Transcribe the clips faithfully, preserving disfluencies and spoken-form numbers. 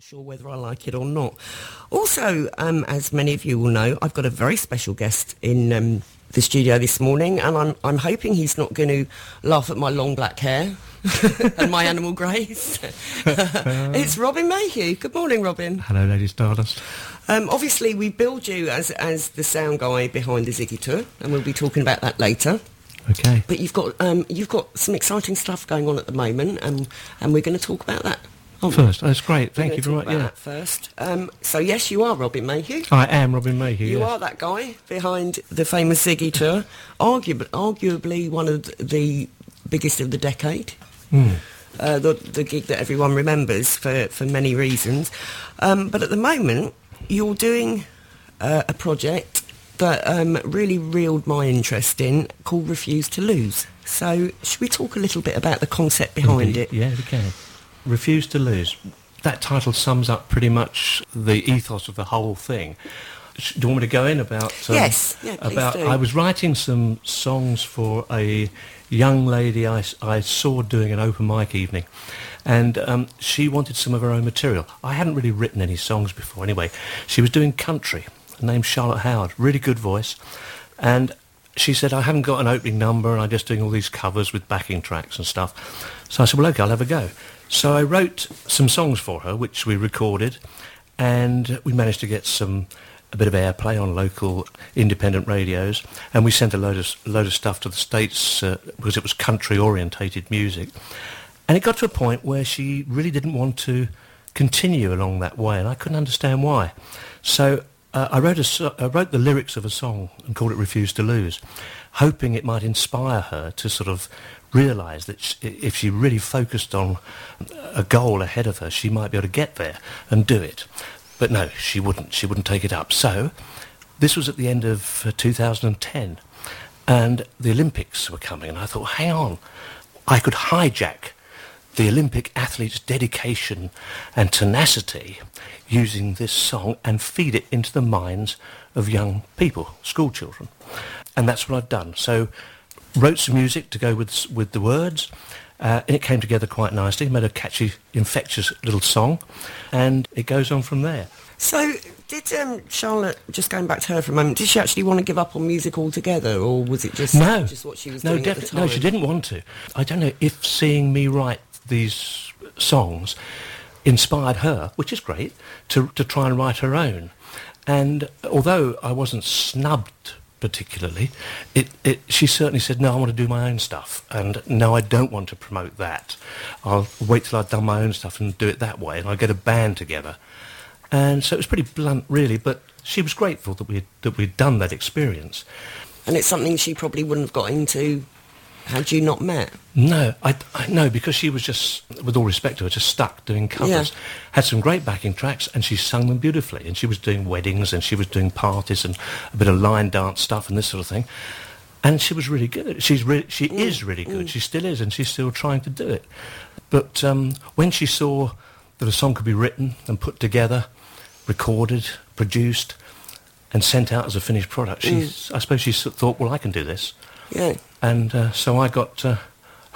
sure whether I like it or not. Also, um, as many of you will know, I've got a very special guest in um, the studio this morning, and I'm I'm hoping he's not going to laugh at my long black hair and my animal grace. It's Robin Mayhew. Good morning, Robin. Hello, Lady Stardust. Um, obviously, we billed you as as the sound guy behind the Ziggy tour, and we'll be talking about that later. Okay. But you've got um, you've got some exciting stuff going on at the moment, and and we're going to talk about that. First, that's great. Thank you very much. Yeah. First, um, so yes, you are Robin Mayhew. I am Robin Mayhew. You yes. are that guy behind the famous Ziggy tour, arguably, arguably one of the biggest of the decade. Mm. Uh, the the gig that everyone remembers for for many reasons. Um, but at the moment, you're doing uh, a project that um, really reeled my interest in, called Refuse to Lose. So, should we talk a little bit about the concept behind Indeed. it? Yeah, we can. Refuse to Lose. That title sums up pretty much the ethos of the whole thing. Do you want me to go in about... Um, yes, yeah, please about, do. I was writing some songs for a young lady I, I saw doing an open mic evening, and um, she wanted some of her own material. I hadn't really written any songs before anyway. She was doing country. Her name's Charlotte Howard, really good voice, and she said, I haven't got an opening number and I'm just doing all these covers with backing tracks and stuff. So I said, well, okay, I'll have a go. So I wrote some songs for her, which we recorded, and we managed to get some a bit of airplay on local independent radios, and we sent a load of, load of stuff to the States uh, because it was country-orientated music. And it got to a point where she really didn't want to continue along that way, and I couldn't understand why. So uh, I, wrote a so- I wrote the lyrics of a song and called it Refuse to Lose, hoping it might inspire her to sort of realise that she, if she really focused on a goal ahead of her, she might be able to get there and do it. But no, she wouldn't. She wouldn't take it up. So this was at the end of uh, two thousand ten, and the Olympics were coming, and I thought, hang on, I could hijack the Olympic athletes' dedication and tenacity using this song and feed it into the minds of young people, school children. And that's what I've done. So wrote some music to go with with the words, uh, and it came together quite nicely, made a catchy, infectious little song, and it goes on from there. So, did um, Charlotte, just going back to her for a moment, did she actually want to give up on music altogether, or was it just, no, just what she was no, doing defi- at the time? No, she didn't want to. I don't know if seeing me write these songs inspired her, which is great, to, to try and write her own. And although I wasn't snubbed particularly, it, it, she certainly said, no, I want to do my own stuff, and no, I don't want to promote that. I'll wait till I've done my own stuff and do it that way, and I'll get a band together. And so it was pretty blunt, really, but she was grateful that we that we'd done that experience. And it's something she probably wouldn't have got into had you not met. No, I, I no, because she was just, with all respect to her, just stuck doing covers. Yeah. Had some great backing tracks, and she sung them beautifully. And she was doing weddings, and she was doing parties, and a bit of line dance stuff, and this sort of thing. And she was really good. She's re- she mm, is really good. Mm. She still is, and she's still trying to do it. But um, when she saw that a song could be written and put together, recorded, produced, and sent out as a finished product, she, mm. I suppose she thought, well, I can do this. Yeah. And uh, so I got... Uh,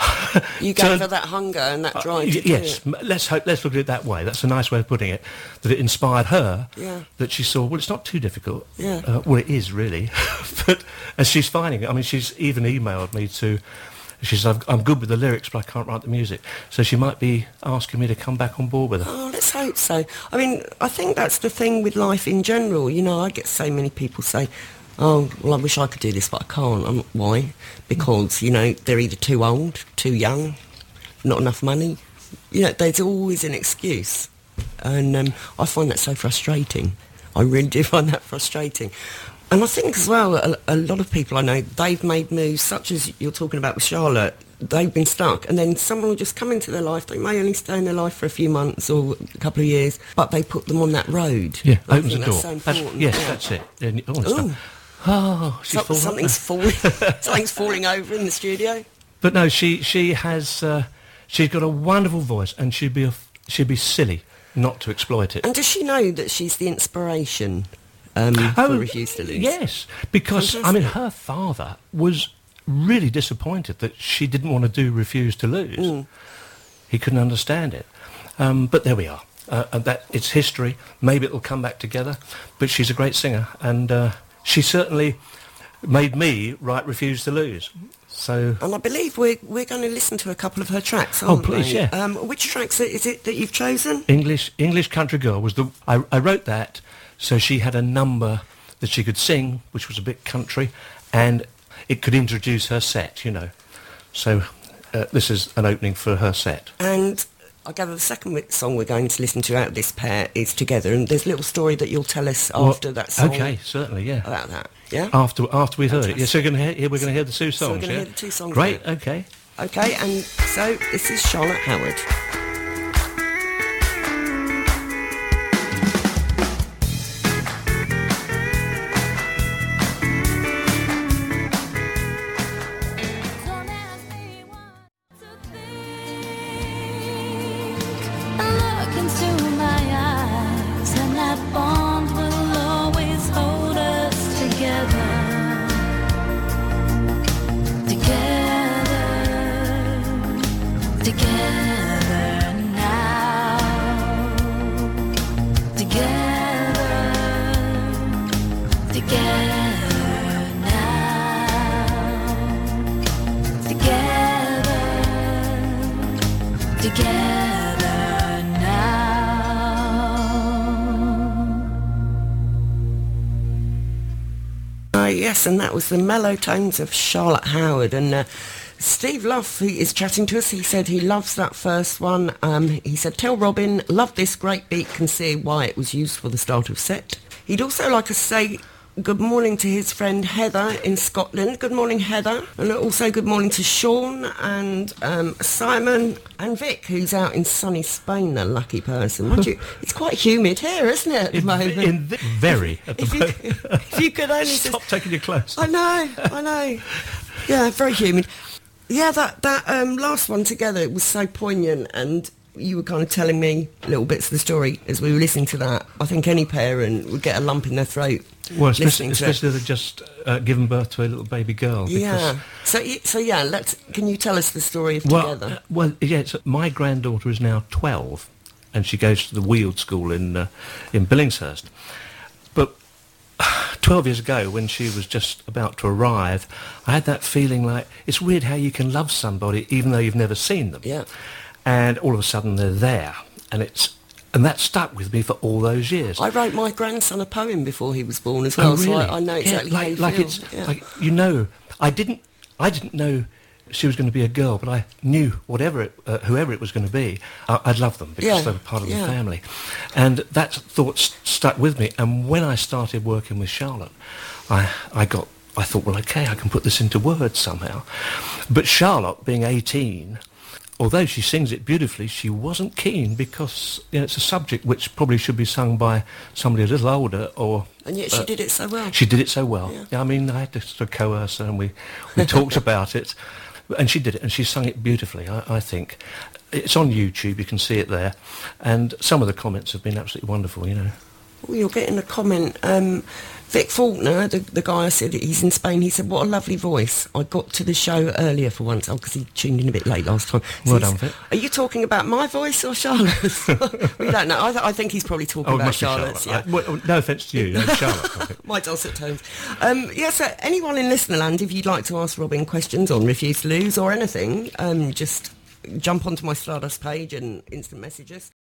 you gave her that hunger and that drive uh, to yes, do it. let's hope, let's look at it that way. That's a nice way of putting it, that it inspired her, yeah. that she saw, well, it's not too difficult. Yeah. Uh, well, it is, really. But as she's finding it, I mean, she's even emailed me to... She says, I'm good with the lyrics, but I can't write the music. So she might be asking me to come back on board with her. Oh, let's hope so. I mean, I think that's the thing with life in general. You know, I get so many people say, oh, well, I wish I could do this, but I can't. I'm, why? Because, you know, they're either too old, too young, not enough money. You know, there's always an excuse. And um, I find that so frustrating. I really do find that frustrating. And I think as well, a, a lot of people I know, they've made moves such as you're talking about with Charlotte. They've been stuck, and then someone will just come into their life. They may only stay in their life for a few months or a couple of years, but they put them on that road. Yeah, I opens the door. That's so important. That's, yes, yeah. that's it. And, oh, it's Ooh. done. Oh, she's so, something's falling. Something's falling over in the studio. But no, she she has uh, she's got a wonderful voice, and she'd be a, she'd be silly not to exploit it. And does she know that she's the inspiration? Um, oh, for Refuse to Lose. Yes, because, Fantastic. I mean, her father was really disappointed that she didn't want to do Refuse to Lose. Mm. He couldn't understand it. Um, but there we are. uh, and that it's history. Maybe it'll come back together. But she's a great singer, and uh, she certainly made me write Refuse to Lose. So, and I believe we're we're going to listen to a couple of her tracks. Oh, Aren't please, we? yeah. Um, which tracks is it that you've chosen? English English Country Girl was the. I, I wrote that so she had a number that she could sing, which was a bit country, and it could introduce her set. You know, so uh, this is an opening for her set. And I gather the second wi- song we're going to listen to out of this pair is Together, and there's a little story that you'll tell us after Well, that song. Okay, certainly, yeah. About that, yeah. After after we've heard it, Fantastic. yeah. So we're going to hear we're going to hear the two songs. So we're going to yeah? hear the two songs. Great. now. Okay. Okay, and so this is Charlotte Howard. Don't ask me what to think. I look into my eyes, and that bond will always hold us together. Together, together now. Together, together now. Together, together now. Uh, yes, and that was the mellow tones of Charlotte Howard. And uh, Steve Luff, he is chatting to us. He said he loves that first one. Um, he said, tell Robin, love this great beat, can see why it was used for the start of set. He'd also like to say good morning to his friend Heather in Scotland. Good morning, Heather. And also good morning to Sean and um, Simon and Vic, who's out in sunny Spain, the lucky person. Mind you, it's quite humid here, isn't it, at the In, moment? in the, very at the if, you, moment. if you could only Stop just... taking your clothes. I know, I know. Yeah, very humid. Yeah, that, that um, last one together, it was so poignant, and you were kind of telling me little bits of the story as we were listening to that. I think any parent would get a lump in their throat. Well, especially, listening to it. especially they've just uh, given birth to a little baby girl. Because, Yeah. So, y- so yeah, let's. Can you tell us the story of Well, Together? uh, well, yeah. It's, my granddaughter is now twelve, and she goes to the Weald School in uh, in Billingshurst. But twelve years ago, when she was just about to arrive, I had that feeling like it's weird how you can love somebody even though you've never seen them. Yeah. And all of a sudden they're there, and it's and that stuck with me for all those years. I wrote my grandson a poem before he was born as well, Oh, really? so I, I know exactly yeah, how like, you like feel. it's Yeah. like you know. I didn't. I didn't know she was going to be a girl, but I knew whatever it, uh, whoever it was going to be, I, I'd love them because Yeah, they were part of yeah. the family, and that thought st- stuck with me. And when I started working with Charlotte, I I got. I thought, well, okay, I can put this into words somehow. But Charlotte, being eighteen, although she sings it beautifully, she wasn't keen because you know, it's a subject which probably should be sung by somebody a little older, or And yet she uh, did it so well. she did it so well. Yeah. Yeah, I mean, I had to sort of coerce her, and we, we talked about it, and she did it, and she sung it beautifully, I, I think. It's on YouTube, you can see it there, and some of the comments have been absolutely wonderful, you know. Well, you're getting a comment. Um, Vic Faulkner, the, the guy I said he's in Spain, he said, what a lovely voice. I got to the show earlier for once, oh, because he tuned in a bit late last time. So Well he's- done, Vic. Are you talking about my voice or Charlotte's? We don't know. I, th- I think he's probably talking Oh, it about must be Charlotte's. Charlotte. Yeah. I- well, no offence to you, no, Charlotte. I think. My dulcet tones. Um, yeah, so anyone in Listenerland, if you'd like to ask Robin questions on Refuse to Lose or anything, um, just jump onto my Stardust page and instant message us.